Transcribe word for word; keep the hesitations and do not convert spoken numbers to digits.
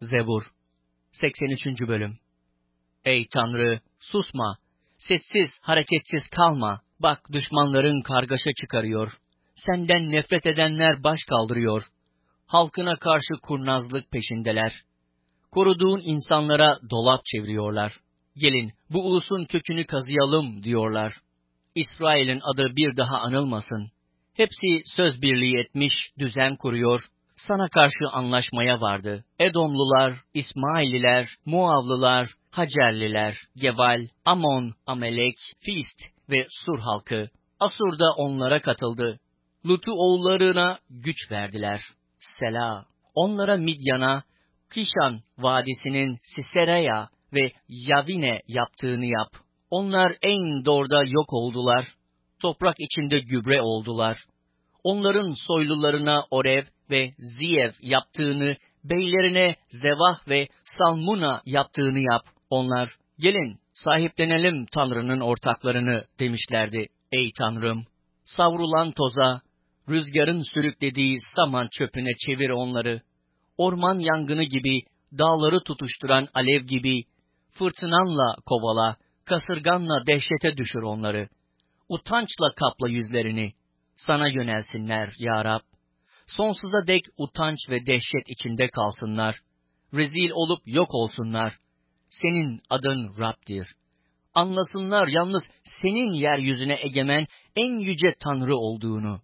Zebur seksen üçüncü Bölüm. Ey Tanrı, susma, sessiz, hareketsiz kalma. Bak, düşmanların kargaşa çıkarıyor. Senden nefret edenler baş kaldırıyor. Halkına karşı kurnazlık peşindeler. Koruduğun insanlara dolap çeviriyorlar. Gelin, bu ulusun kökünü kazıyalım diyorlar. İsrail'in adı bir daha anılmasın. Hepsi söz birliği etmiş, düzen kuruyor. Sana karşı anlaşmaya vardı. Edomlular, İsmaililer, Muavlılar, Hacerliler, Gebal, Amon, Amelek, Fist ve Sur halkı. Asur da onlara katıldı. Lut'u oğullarına güç verdiler. Sela. Onlara Midyan'a, Kişan vadisinin Sisera'ya ve Yavine yaptığını yap. Onlar en doğruda yok oldular. Toprak içinde gübre oldular. Onların soylularına Orev ve Ziyev yaptığını, beylerine Zevah ve Salmuna yaptığını yap. Onlar, gelin sahiplenelim Tanrı'nın ortaklarını demişlerdi. Ey Tanrım, savrulan toza, rüzgarın sürüklediği saman çöpüne çevir onları. Orman yangını gibi, dağları tutuşturan alev gibi, fırtınanla kovala, kasırganla dehşete düşür onları. Utançla kapla yüzlerini. Sana yönelsinler ya Rab. Sonsuza dek utanç ve dehşet içinde kalsınlar. Rezil olup yok olsunlar. Senin adın Rab'dir. Anlasınlar yalnız senin yeryüzüne egemen en yüce Tanrı olduğunu.